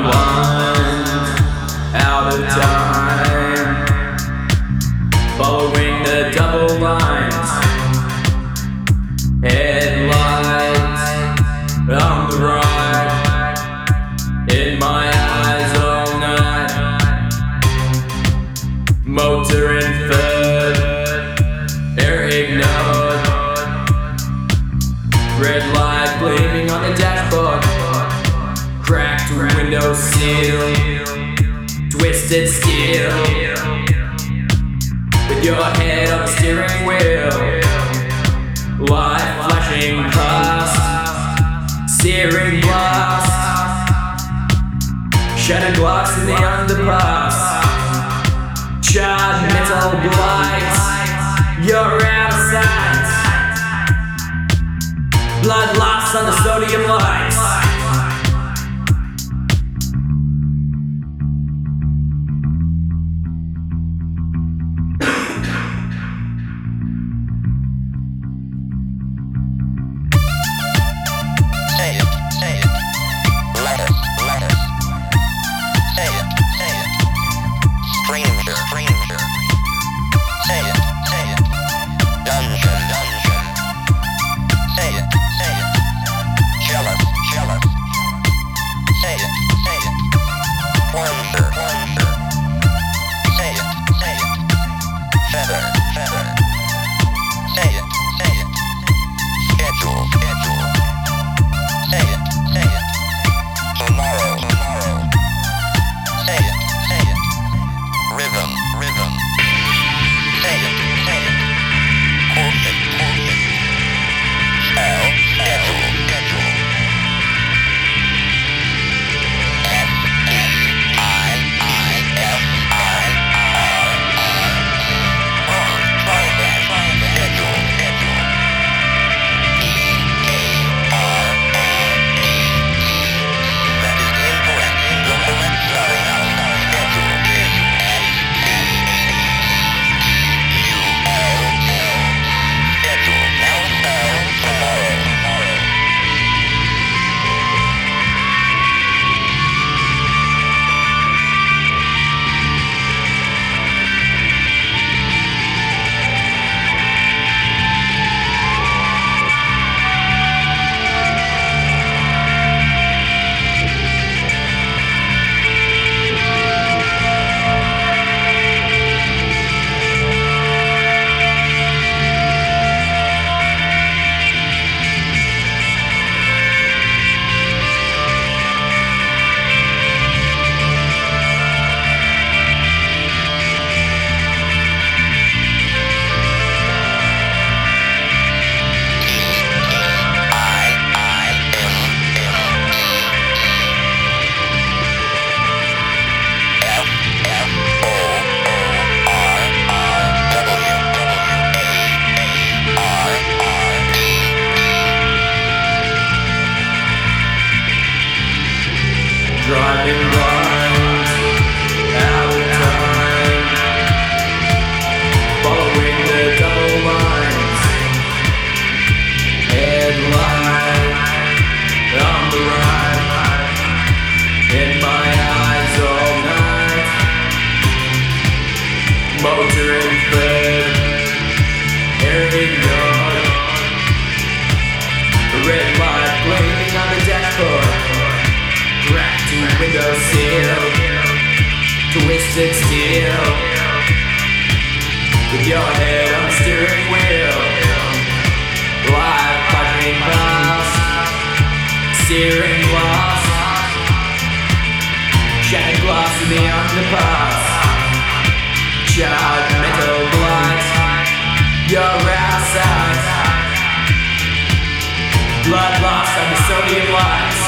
unwind out of time, following the double lines, headlights on the right, in my eyes all night, motor in third, air ignored, red light gleaming on the dashboard, cracked window sill, twisted steel, with your head on the steering wheel, light flashing past, searing blast, shattered glass in the underpass, charred metal blights, you're out of sight, blood loss on the sodium lights. Driving blind, out of time, following the double lines, headlight on the right, in my eyes all night, motor in third, air ignored, red light blinking on the dashboard, cracked window sill, twisted steel, with your head on the steering wheel, light flashing past, searing glass, shattered glass in the underpass, charred metal blight, you're outside, blood loss on the sodium lights.